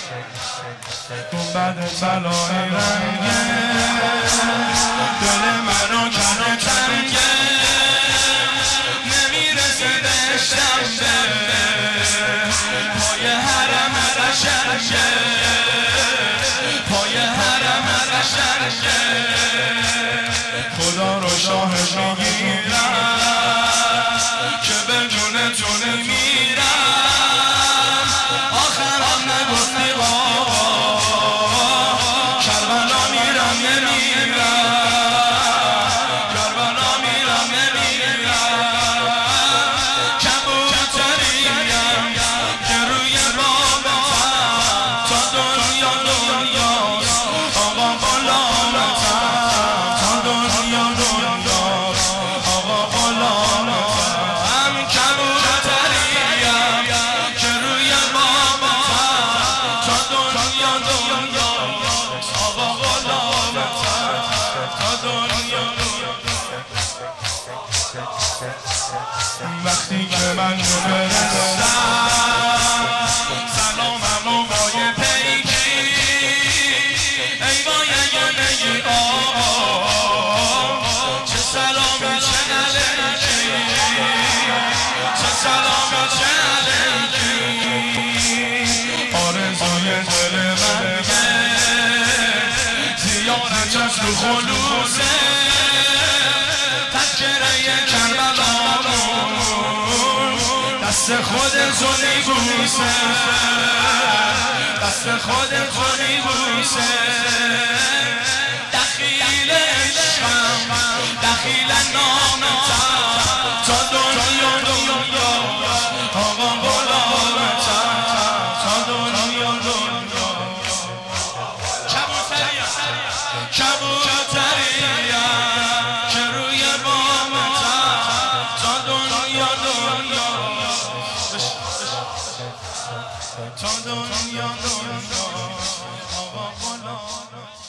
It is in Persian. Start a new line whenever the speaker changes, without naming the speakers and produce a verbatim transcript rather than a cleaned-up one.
تو بعد بلای رنگه دل منو کنه تنگه نمیرسه دشتم به پای حرم قشنگه پای حرم قشنگه خدا رو شاهد میگیرم که به جون تو نمیرم آخرم نگفتی آقا کربلا میرم نمیرم کربلا میرم نمیرم کبوتریم که روی بامتم تا دنیا دنیاست آقا غلامتم تا دنیا دنیاست آقا غلامتم کبوتریم که روی بامتم تا دنیا دنیاست آقا غلامتم تا دنیا دنیاست وقتی که من برسم سلامم و بای پیکی ای بای گلگی آه چه سلامی چه علیکی چه سلامی چه علیکی آرزوی دل منه زیارتش تو خلوصه تذکره کربلامون دست خودتو میبوسه دست خودتو میبوسه دخیل عشقم دخیل نامتم تا دنیا دنیا آقا غلامتم تا دنیا دنیا کبوتریم کبوتریم که روی بامتم تا دنیا دنیا تا دنیا دنیا آقا غلامتم